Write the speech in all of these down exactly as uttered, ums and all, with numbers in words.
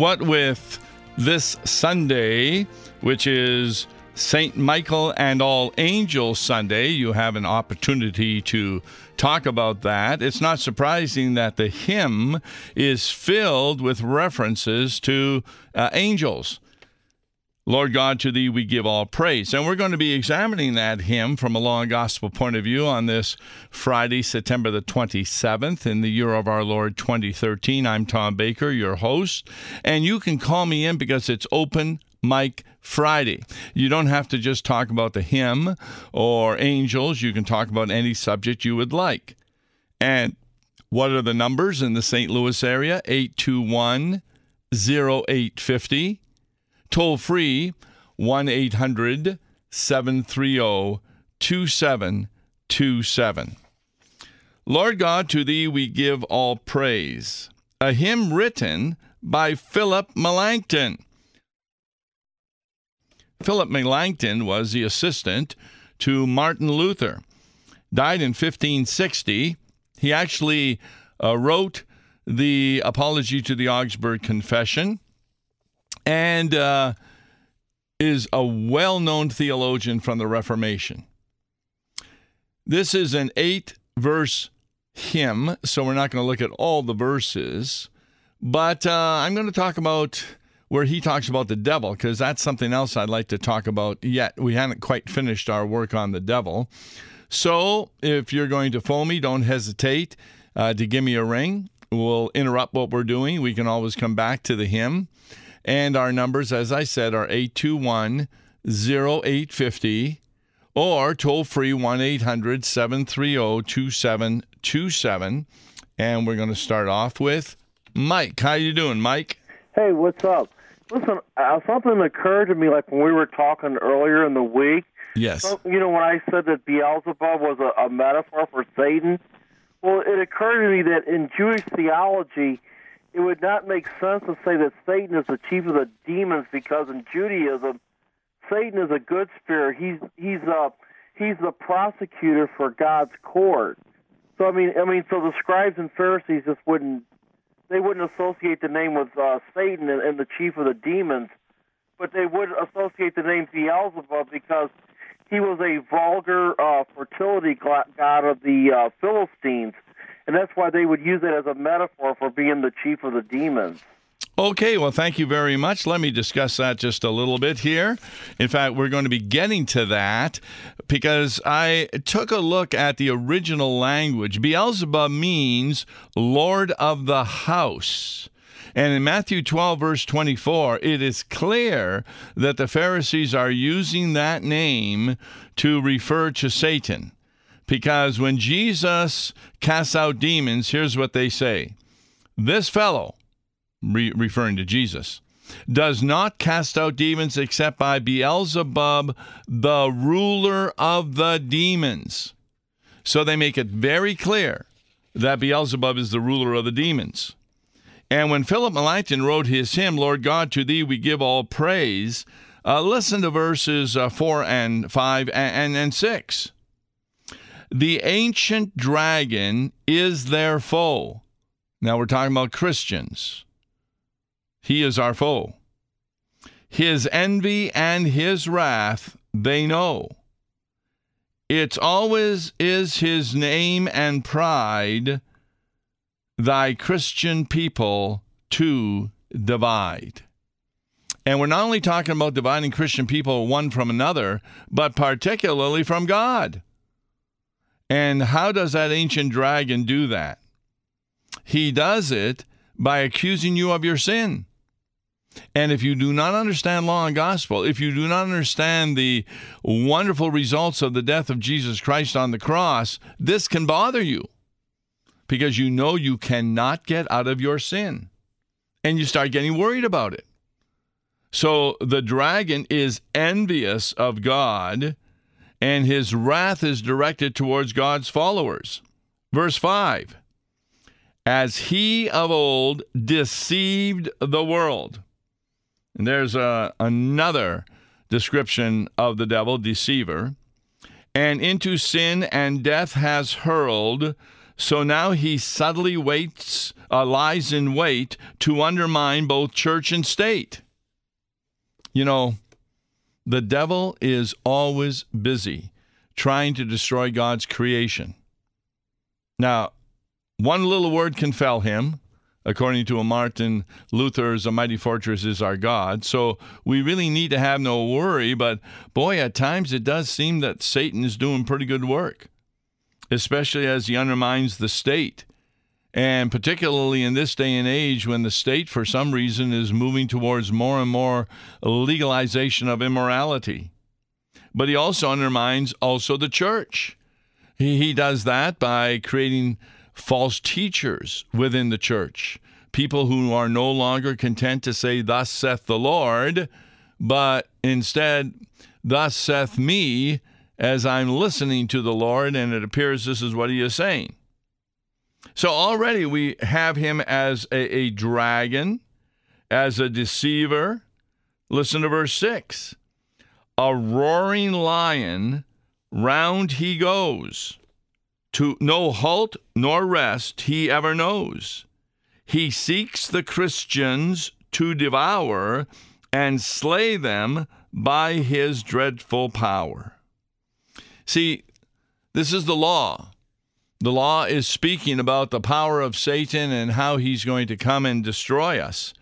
what with this Sunday, which is Saint Michael and All Angels Sunday, you have an opportunity to talk about that. It's not surprising that the hymn is filled with references to uh, angels. Lord God, to thee we give all praise. And we're going to be examining that hymn from a law and gospel point of view on this Friday, September the twenty-seventh, in the year of our Lord twenty thirteen. I'm Tom Baker, your host, and you can call me in because it's Open Mic Friday. You don't have to just talk about the hymn or angels. You can talk about any subject you would like. And what are the numbers in the Saint Louis area? eight two one, oh eight five oh. Toll free, one eight hundred, seven three zero, two seven two seven. Lord God, to thee we give all praise. A hymn written by Philip Melanchthon. Philip Melanchthon was the assistant to Martin Luther. Died in fifteen sixty. He actually uh, wrote the Apology to the Augsburg Confession, and uh, is a well-known theologian from the Reformation. This is an eight-verse hymn, so we're not going to look at all the verses, but uh, I'm going to talk about where he talks about the devil, because that's something else I'd like to talk about yet. We haven't quite finished our work on the devil. So if you're going to phone me, don't hesitate uh, to give me a ring. We'll interrupt what we're doing. We can always come back to the hymn. And our numbers, as I said, are eight two one, oh eight five oh or toll-free one eight hundred, seven three zero, two seven two seven. And we're going to start off with Mike. How you doing, Mike? Hey, what's up? Listen, uh, something occurred to me like when we were talking earlier in the week. Yes. So, you know, when I said that Beelzebub was a, a metaphor for Satan, well, it occurred to me that in Jewish theology, it would not make sense to say that Satan is the chief of the demons, because in Judaism, Satan is a good spirit. He's he's uh he's the prosecutor for God's court. So I mean I mean so the scribes and Pharisees just wouldn't they wouldn't associate the name with uh, Satan and, and the chief of the demons, but they would associate the name Beelzebub because he was a vulgar uh, fertility god of the uh, Philistines. And that's why they would use it as a metaphor for being the chief of the demons. Okay, well, thank you very much. Let me discuss that just a little bit here. In fact, we're going to be getting to that because I took a look at the original language. Beelzebub means Lord of the house. And in Matthew twelve, verse twenty-four, it is clear that the Pharisees are using that name to refer to Satan. Because when Jesus casts out demons, here's what they say. This fellow, re- referring to Jesus, does not cast out demons except by Beelzebub, the ruler of the demons. So they make it very clear that Beelzebub is the ruler of the demons. And when Philip Melanchthon wrote his hymn, Lord God, to thee we give all praise, uh, listen to verses uh, four and five and, and, and six. The ancient dragon is their foe. Now we're talking about Christians. He is our foe. His envy and his wrath they know. It's always is his name and pride, thy Christian people to divide. And we're not only talking about dividing Christian people one from another, but particularly from God. And how does that ancient dragon do that? He does it by accusing you of your sin. And if you do not understand law and gospel, if you do not understand the wonderful results of the death of Jesus Christ on the cross, this can bother you because you know you cannot get out of your sin. And you start getting worried about it. So the dragon is envious of God, and his wrath is directed towards God's followers. Verse five, as he of old deceived the world. And there's a, another description of the devil, deceiver. And into sin and death has hurled So now he subtly waits, uh, lies in wait to undermine both church and state. You know, the devil is always busy trying to destroy God's creation. Now, one little word can fell him, according to a Martin Luther's A Mighty Fortress is Our God. So we really need to have no worry, but boy, at times it does seem that Satan is doing pretty good work, especially as he undermines the state. And particularly in this day and age when the state, for some reason, is moving towards more and more legalization of immorality. But he also undermines also the church. He, he does that by creating false teachers within the church, people who are no longer content to say, "Thus saith the Lord," but instead, "Thus saith me," as I'm listening to the Lord, and it appears this is what he is saying. So already we have him as a, a dragon, as a deceiver. Listen to verse six. A roaring lion, round he goes. To no halt nor rest he ever knows. He seeks the Christians to devour and slay them by his dreadful power. See, this is the law. The law is speaking about the power of Satan and how he's going to come and destroy us.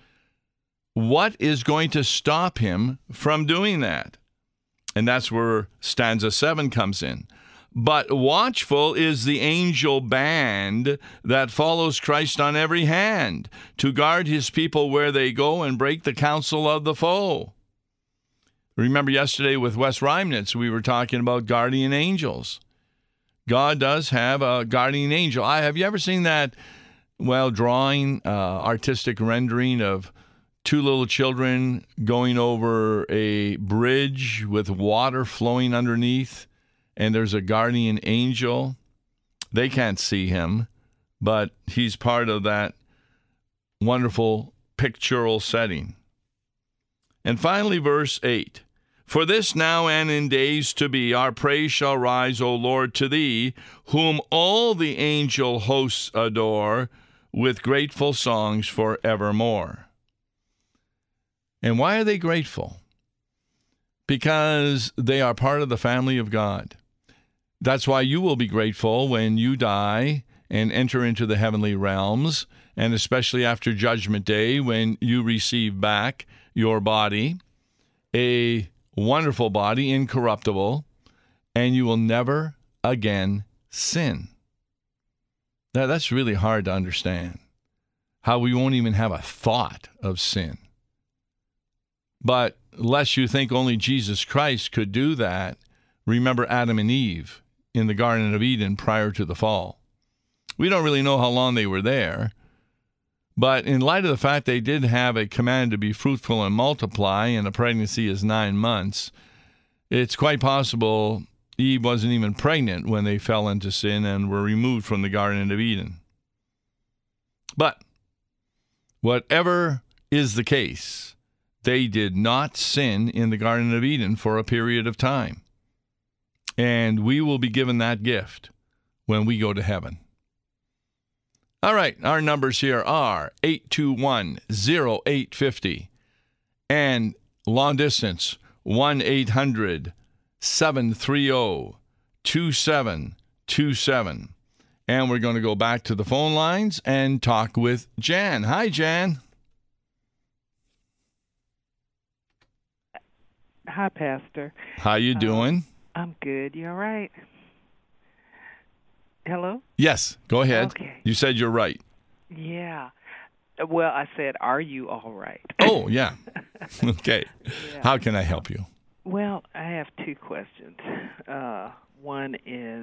What is going to stop him from doing that? And that's where stanza seven comes in. But watchful is the angel band that follows Christ on every hand, to guard his people where they go and break the counsel of the foe. Remember yesterday with Wes Reimnitz, we were talking about guardian angels. God does have a guardian angel. I, have you ever seen that, well, drawing, uh, artistic rendering of two little children going over a bridge with water flowing underneath? And there's a guardian angel. They can't see him, but he's part of that wonderful pictorial setting. And finally, verse eight. For this now and in days to be, our praise shall rise, O Lord, to thee, whom all the angel hosts adore, with grateful songs forevermore. And why are they grateful? Because they are part of the family of God. That's why you will be grateful when you die and enter into the heavenly realms, and especially after Judgment Day when you receive back your body, a wonderful body, incorruptible, and you will never again sin. Now, that's really hard to understand, how we won't even have a thought of sin. But lest you think only Jesus Christ could do that, remember Adam and Eve in the Garden of Eden prior to the fall. We don't really know how long they were there, but in light of the fact they did have a command to be fruitful and multiply, and a pregnancy is nine months, it's quite possible Eve wasn't even pregnant when they fell into sin and were removed from the Garden of Eden. But whatever is the case, they did not sin in the Garden of Eden for a period of time. And we will be given that gift when we go to heaven. All right, our numbers here are eight two one, oh eight five oh and long distance one eight hundred, seven three zero, two seven two seven. And we're going to go back to the phone lines and talk with Jan. Hi, Jan. Hi, Pastor. How you doing? Um, I'm good. You all right? Hello? Yes, go ahead. Okay. You said you're right. Yeah. Well, I said, are you all right? Oh, yeah. Okay. Yeah. How can I help you? Well, I have two questions. Uh, one is,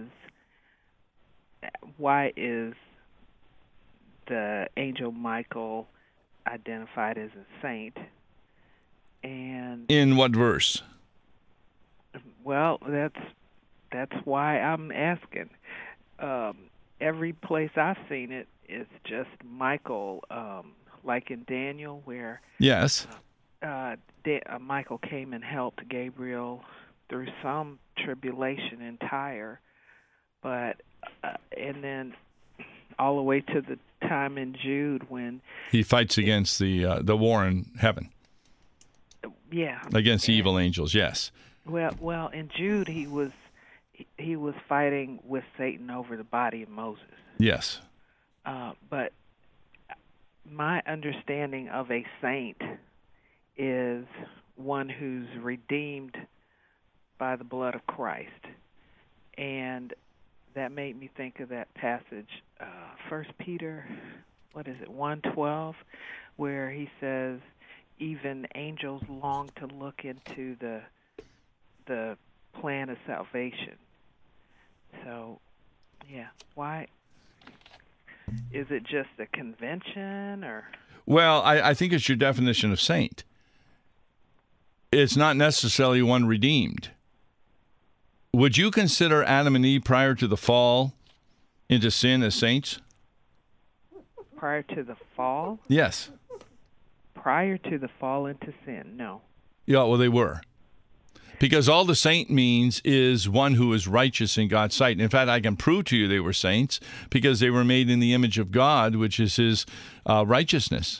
why is the angel Michael identified as a saint? And In what verse? well, that's that's why I'm asking. Um, every place I've seen it is just Michael, um, like in Daniel, where Yes. uh, da- uh, Michael came and helped Gabriel through some tribulation in Tyre, but uh, and then all the way to the time in Jude when he fights against the uh, the war in heaven. Yeah. Against the and, evil angels, yes. Well, well, in Jude he was he was fighting with Satan over the body of Moses. Yes. Uh, but my understanding of a saint is one who's redeemed by the blood of Christ. And that made me think of that passage, uh, First Peter, what is it, one twelve, where he says, even angels long to look into the the plan of salvation. So, yeah, why? Is it just a convention or? Well, I, I think it's your definition of saint. It's not necessarily one redeemed. Would you consider Adam and Eve prior to the fall into sin as saints? Prior to the fall? Yes. Prior to the fall into sin, no. Yeah, well, they were. Because all the saint means is one who is righteous in God's sight. In fact, I can prove to you they were saints because they were made in the image of God, which is his uh, righteousness.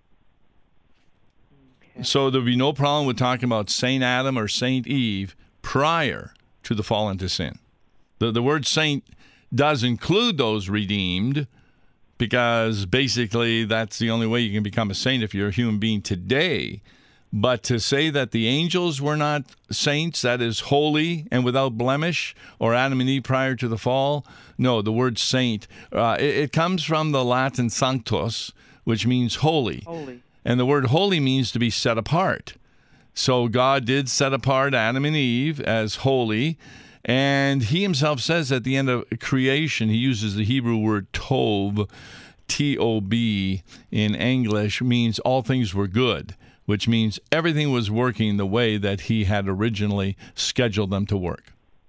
Okay. So there'd be no problem with talking about Saint Adam or Saint Eve prior to the fall into sin. The, the word saint does include those redeemed because basically that's the only way you can become a saint if you're a human being today. But to say that the angels were not saints, that is holy and without blemish, or Adam and Eve prior to the fall, no, the word saint, uh, it, it comes from the Latin sanctus, which means holy. Holy. And the word holy means to be set apart. So God did set apart Adam and Eve as holy, and he himself says at the end of creation, he uses the Hebrew word tov, T O B in English, means all things were good, which means everything was working the way that he had originally scheduled them to work.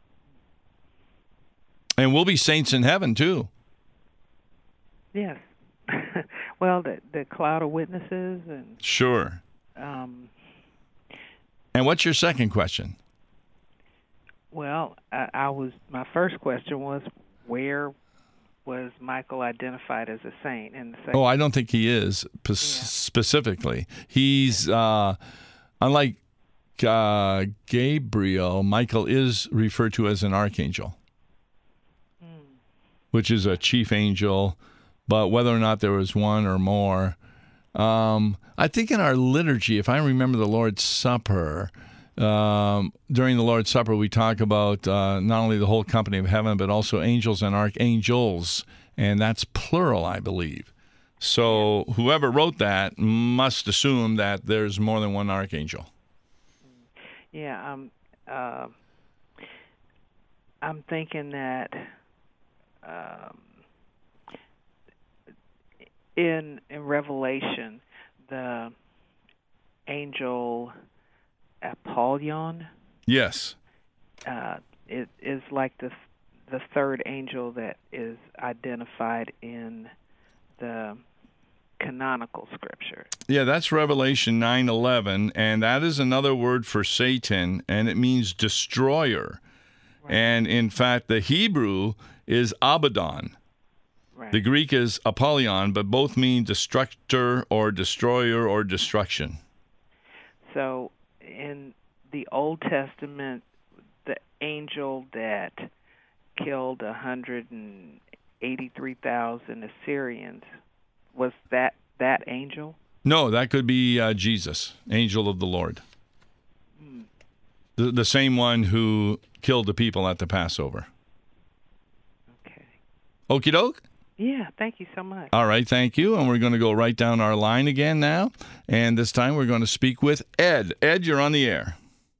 And we'll be saints in heaven, too. Yes. Well, the, the cloud of witnesses. and Sure. Um, and what's your second question? Well, I, I was. My first question was, where was Michael identified as a saint? In the second oh, I don't think he is p- yeah. specifically. He's, uh, unlike uh, Gabriel, Michael is referred to as an archangel, mm. which is a chief angel, but whether or not there was one or more. Um, I think in our liturgy, if I remember the Lord's Supper, Um, during the Lord's Supper, we talk about uh, not only the whole company of heaven, but also angels and archangels, and that's plural, I believe. So whoever wrote that must assume that there's more than one archangel. Yeah, um, uh, I'm thinking that um, in in Revelation, the angel Apollyon, yes, uh, it is like the the third angel that is identified in the canonical scripture. Yeah, that's Revelation nine eleven, and that is another word for Satan, and it means destroyer. Right. And in fact, the Hebrew is Abaddon. Right. The Greek is Apollyon, but both mean destructor or destroyer or destruction. So in the Old Testament, the angel that killed one hundred eighty-three thousand Assyrians, was that that angel? No, that could be uh, Jesus, angel of the Lord. Hmm. The, the same one who killed the people at the Passover. Okay. Okie doke? Yeah, thank you so much. All right, thank you. And we're going to go right down our line again now. And this time we're going to speak with Ed. Ed, you're on the air.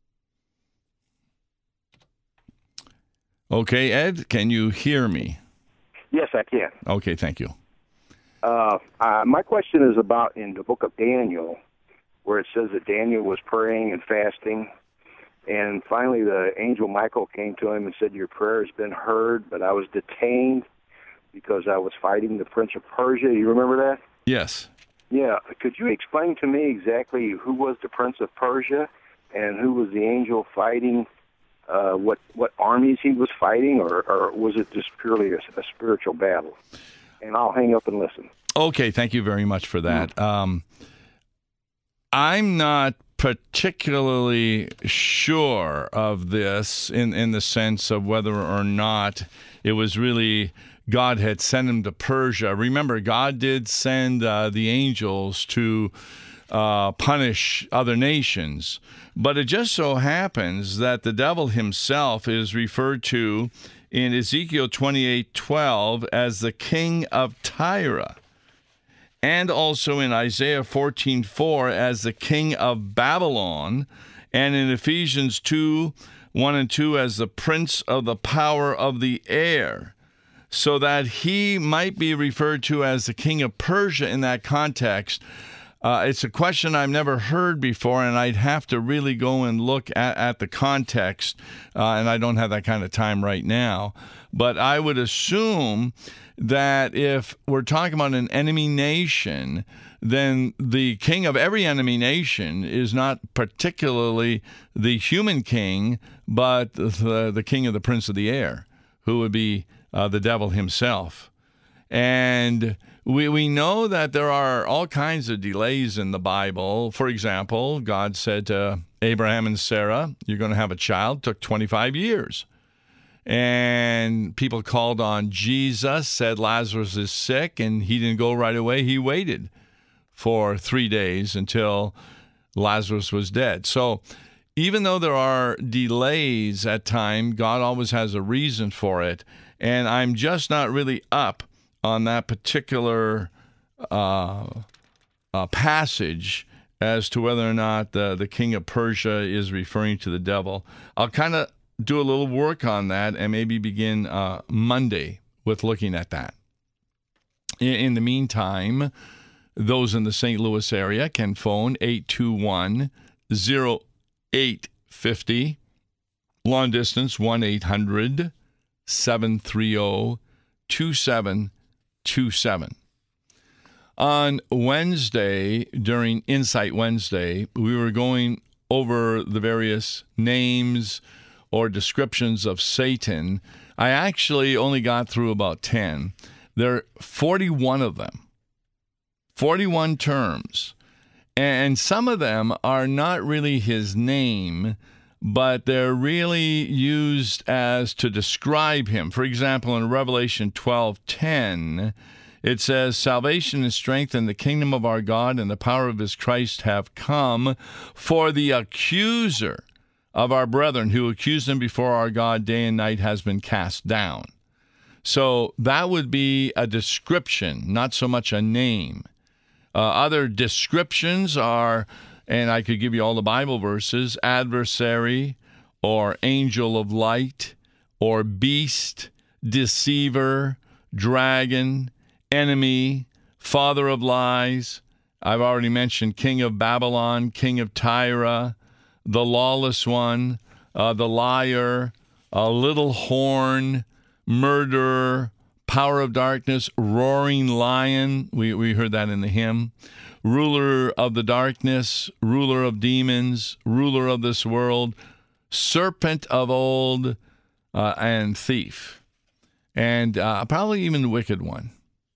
Okay, Ed, can you hear me? Yes, I can. Okay, thank you. Uh, uh, my question is about in the book of Daniel, where it says that Daniel was praying and fasting, and finally the angel Michael came to him and said, your prayer has been heard, but I was detained because I was fighting the Prince of Persia. You remember that? Yes. Yeah. Could you explain to me exactly who was the Prince of Persia and who was the angel fighting, uh, what what armies he was fighting, or, or was it just purely a, a spiritual battle? and I'll hang up and listen. Okay, thank you very much for that. Mm-hmm. Um, I'm not particularly sure of this in, in the sense of whether or not it was really God had sent him to Persia. Remember, God did send uh, the angels to uh, punish other nations, but it just so happens that the devil himself is referred to in Ezekiel twenty-eight twelve as the king of Tyre, and also in Isaiah fourteen four as the king of Babylon, and in Ephesians two one and two as the prince of the power of the air, so that he might be referred to as the king of Persia in that context. Uh, it's a question I've never heard before, and I'd have to really go and look at, at the context, uh, and I don't have that kind of time right now. But I would assume that if we're talking about an enemy nation, then the king of every enemy nation is not particularly the human king, but the, the king of the prince of the air, who would be uh, the devil himself. And we we know that there are all kinds of delays in the Bible. For example, God said to Abraham and Sarah, you're going to have a child. It took twenty-five years. And people called on Jesus, said Lazarus is sick, and he didn't go right away. He waited for three days until Lazarus was dead. So even though there are delays at time, God always has a reason for it. And I'm just not really up on that particular uh, uh, passage as to whether or not the, the king of Persia is referring to the devil. I'll kind of do a little work on that and maybe begin uh, Monday with looking at that. In, in the meantime, those in the Saint Louis area can phone eight two one, oh eight five oh, long distance one eight hundred, seven three zero, two seven two seven. On Wednesday, during Insight Wednesday, we were going over the various names or descriptions of Satan. I actually only got through about ten. There are forty-one of them, forty-one terms, and some of them are not really his name, but they're really used as to describe him. For example, in Revelation twelve ten, it says, salvation and strength in the kingdom of our God and the power of his Christ have come, for the accuser of our brethren who accused them before our God day and night has been cast down. So that would be a description, not so much a name. Uh, other descriptions are, and I could give you all the Bible verses, adversary or angel of light or beast, deceiver, dragon, enemy, father of lies. I've already mentioned king of Babylon, king of Tyre, the lawless one, uh, the liar, a little horn, murderer, power of darkness, roaring lion. We, we heard that in the hymn. Ruler of the darkness, ruler of demons, ruler of this world, serpent of old, uh, and thief. And uh, probably even the wicked one.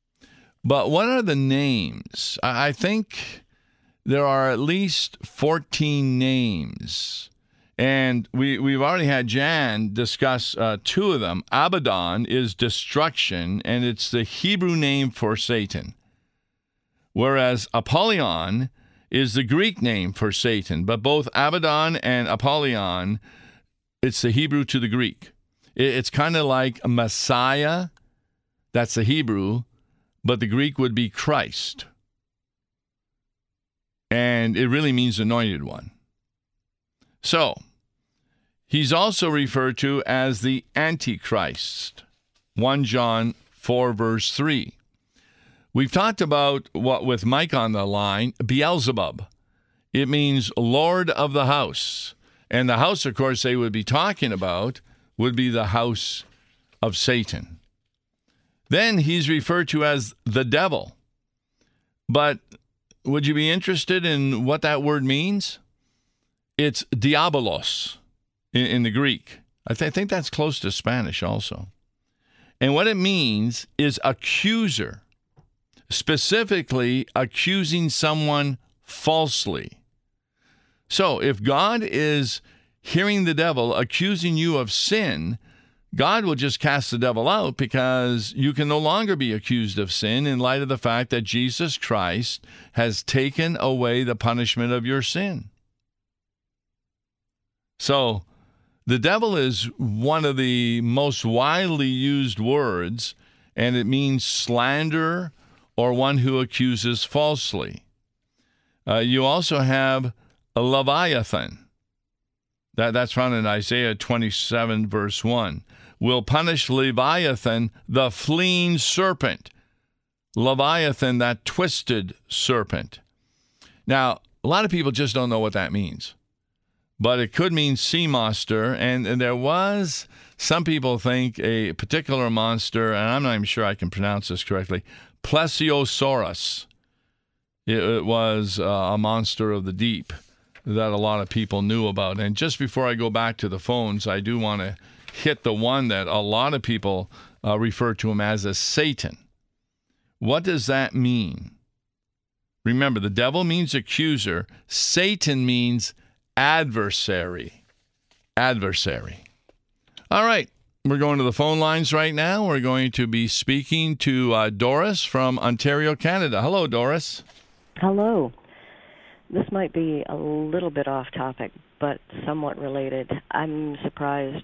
But what are the names? I think there are at least fourteen names. And we, we've already had Jan discuss uh, two of them. Abaddon is destruction, and it's the Hebrew name for Satan. Whereas Apollyon is the Greek name for Satan. But both Abaddon and Apollyon, it's the Hebrew to the Greek. It's kind of like Messiah, that's the Hebrew, but the Greek would be Christ. And it really means anointed one. So, he's also referred to as the Antichrist. First John four, verse three. We've talked about, what with Mike on the line, Beelzebub. It means Lord of the house. And the house, of course, they would be talking about would be the house of Satan. Then he's referred to as the devil. But would you be interested in what that word means? It's diabolos in, in the Greek. I, th- I think that's close to Spanish also. And what it means is accuser, specifically accusing someone falsely. So if God is hearing the devil accusing you of sin, God will just cast the devil out because you can no longer be accused of sin in light of the fact that Jesus Christ has taken away the punishment of your sin. So the devil is one of the most widely used words, and it means slander or one who accuses falsely. Uh, you also have a Leviathan. That, that's found in Isaiah twenty-seven, verse one. Will punish Leviathan, the fleeing serpent. Leviathan, that twisted serpent. Now, a lot of people just don't know what that means. But it could mean sea monster, and, and there was, some people think, a particular monster, and I'm not even sure I can pronounce this correctly, Plesiosaurus. It, it was uh, a monster of the deep that a lot of people knew about. And just before I go back to the phones, I do want to hit the one that a lot of people uh, refer to him as a Satan. What does that mean? Remember, the devil means accuser. Satan means adversary. Adversary. All right. We're going to the phone lines right now. We're going to be speaking to uh, Doris from Ontario, Canada. Hello, Doris. Hello. This might be a little bit off topic, but somewhat related. I'm surprised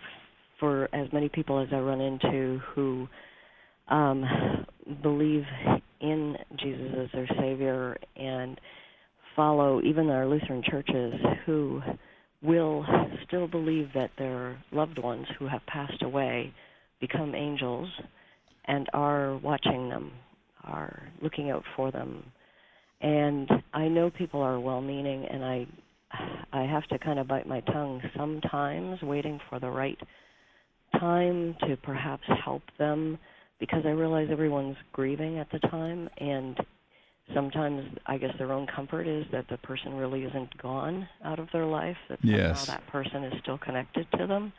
for as many people as I run into who um, believe in Jesus as their Savior and follow even our Lutheran churches who will still believe that their loved ones who have passed away become angels and are watching them, are looking out for them. And I know people are well-meaning, and I I have to kind of bite my tongue sometimes, waiting for the right time to perhaps help them, because I realize everyone's grieving at the time, and sometimes I guess their own comfort is that the person really isn't gone out of their life, that somehow Yes. that person is still connected to them.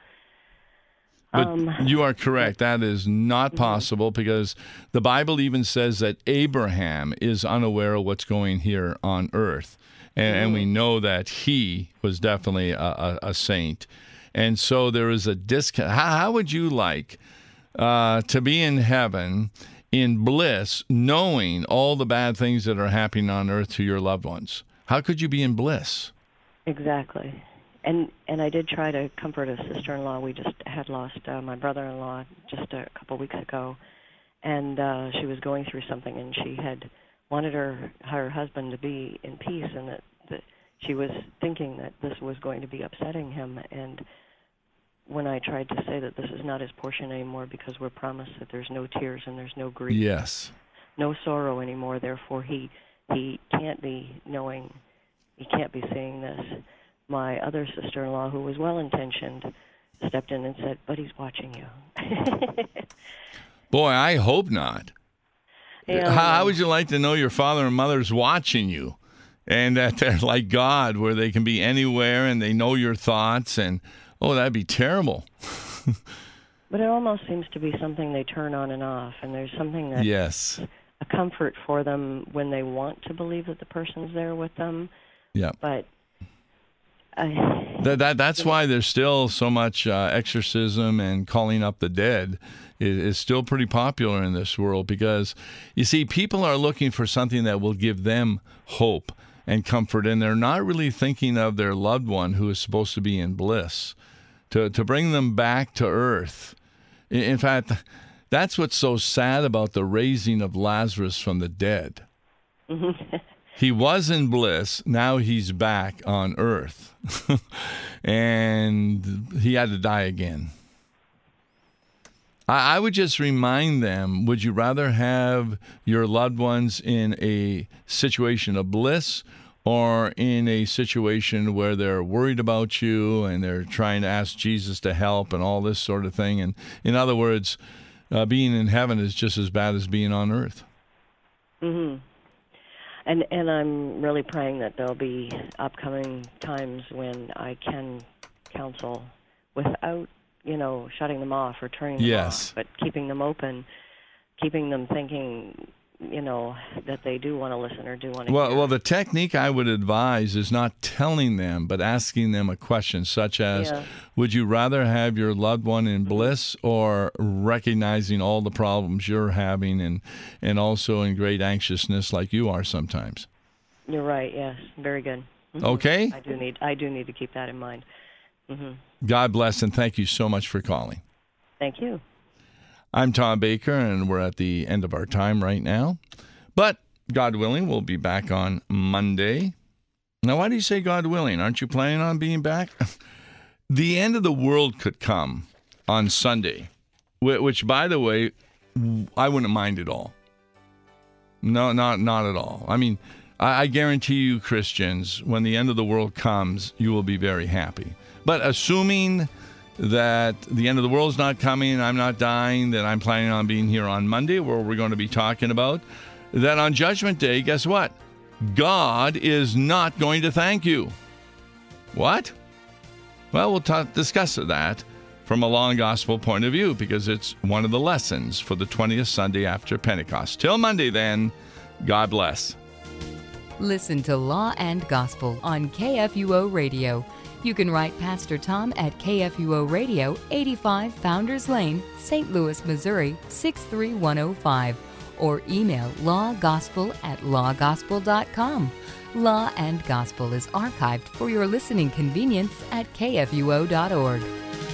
But Um, you are correct. That is not possible because the Bible even says that Abraham is unaware of what's going here on earth. And, and we know that he was definitely a, a, a saint. And so there is a disconnect. How, how would you like uh, to be in heaven in bliss, knowing all the bad things that are happening on earth to your loved ones? How could you be in bliss? Exactly. And and I did try to comfort a sister-in-law. We just had lost uh, my brother-in-law just a couple weeks ago, and uh, she was going through something, and she had wanted her her husband to be in peace, and that, that she was thinking that this was going to be upsetting him. And when I tried to say that this is not his portion anymore because we're promised that there's no tears and there's no grief, Yes. no sorrow anymore, therefore he he can't be knowing, he can't be seeing this. My other sister-in-law, who was well-intentioned, stepped in and said, but he's watching you. Boy, I hope not. Yeah, how, how would you like to know your father and mother's watching you and that they're like God, where they can be anywhere and they know your thoughts? And, oh, that'd be terrible. But it almost seems to be something they turn on and off, and there's something that's Yes. a comfort for them when they want to believe that the person's there with them. Yeah. But I, That, that that's why there's still so much uh, exorcism and calling up the dead is, is still pretty popular in this world because, you see, people are looking for something that will give them hope and comfort, and they're not really thinking of their loved one who is supposed to be in bliss, to, to bring them back to earth. In, in fact, that's what's so sad about the raising of Lazarus from the dead. He was in bliss. Now he's back on earth. And he had to die again. I, I would just remind them, would you rather have your loved ones in a situation of bliss or in a situation where they're worried about you and they're trying to ask Jesus to help and all this sort of thing? And in other words, uh, being in heaven is just as bad as being on earth. mm-hmm. And and I'm really praying that there'll be upcoming times when I can counsel without you know, shutting them off or turning them Yes. off, but keeping them open, keeping them thinking, you know, that they do want to listen or do want to Well, hear. well, the technique I would advise is not telling them, but asking them a question such as, Yeah. would you rather have your loved one in bliss or recognizing all the problems you're having and, and also in great anxiousness like you are sometimes? You're right. Yes, very good. Mhm. Okay? I do need I do need to keep that in mind. Hmm. God bless, and thank you so much for calling. Thank you. I'm Tom Baker, and we're at the end of our time right now. But God willing, we'll be back on Monday. Now, why do you say God willing? Aren't you planning on being back? The end of the world could come on Sunday, wh- which, by the way, I wouldn't mind at all. No, not not at all. I mean, I, I guarantee you, Christians, when the end of the world comes, you will be very happy. But assuming that the end of the world's not coming, I'm not dying, that I'm planning on being here on Monday, where we're going to be talking about that on Judgment Day, guess what? God is not going to thank you. What? Well, we'll ta- discuss that from a law and gospel point of view, because it's one of the lessons for the twentieth Sunday after Pentecost. Till Monday, then, God bless. Listen to Law and Gospel on K F U O Radio. You can write Pastor Tom at K F U O Radio, eighty-five Founders Lane, Saint Louis, Missouri, six three one oh five, or email lawgospel at lawgospel dot com. Law and Gospel is archived for your listening convenience at K F U O dot org.